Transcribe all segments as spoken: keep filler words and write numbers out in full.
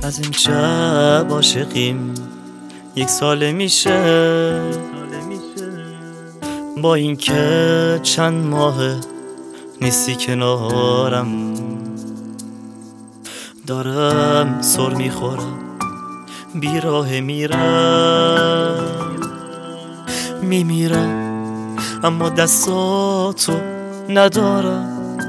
از امشب عاشقیم یک ساله میشه، با این که چند ماهه نیستی کنارم. دارم سر میخورم بیراه میرم میمیرم، اما دستاتو ندارم.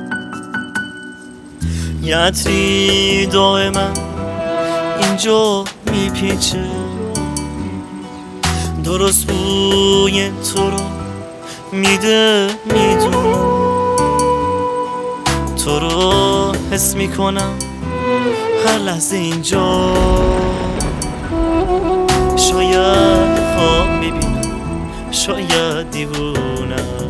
یه عطری دائما اینجا میپیچه، درست بوی تو رو میده میدونم. تو رو حس میکنم هر لحظه اینجا، شاید خواب میبینم، شاید دیوونم.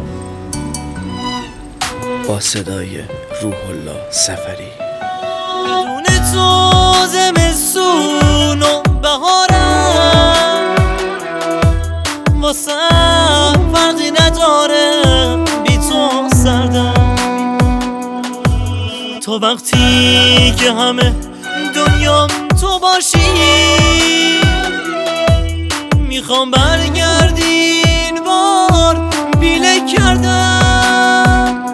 با صدای روح الله سفری. بدون تو زمستون و بهارم واسم فرقی نداره، بی تو سردم. تا وقتی که همه دنیام تو باشی، میخوام برگردی این بار پیله کردم.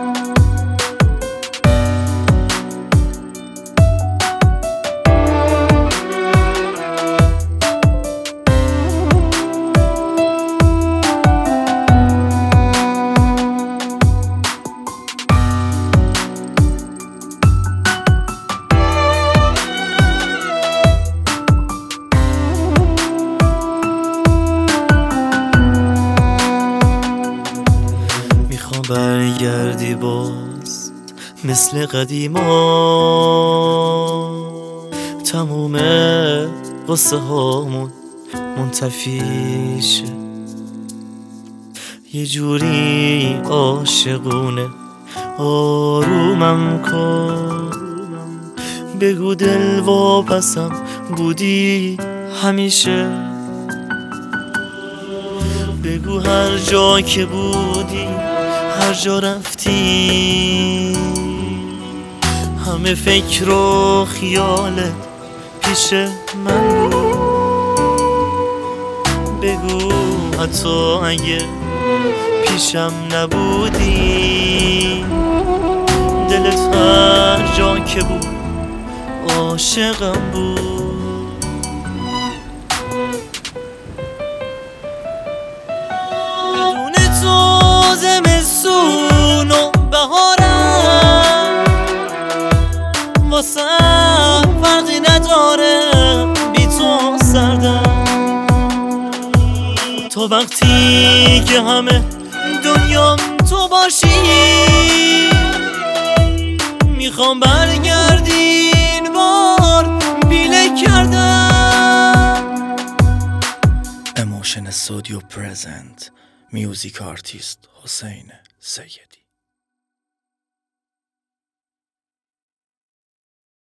برگردی باز مثل قدیما، تموم قصه هامون منتفی شه. یه جوری عاشقونه آرومم کن، بگو دل واپسم بودی همیشه. بگو هر جا که بودی، هر جا رفتی، همه فکر و خیالت پیش من بود. بگو حتی اگه پیشم نبودی، دلت هر جا که بود عاشقم بود. بدون تو زمستون و بهارم واسم فرقی نداره، بی تو سردم. تا وقتی که همه دنیام تو باشی، میخوام برگردی این بار پیله کردم. Emotion Studio present Music Artist حسین سید.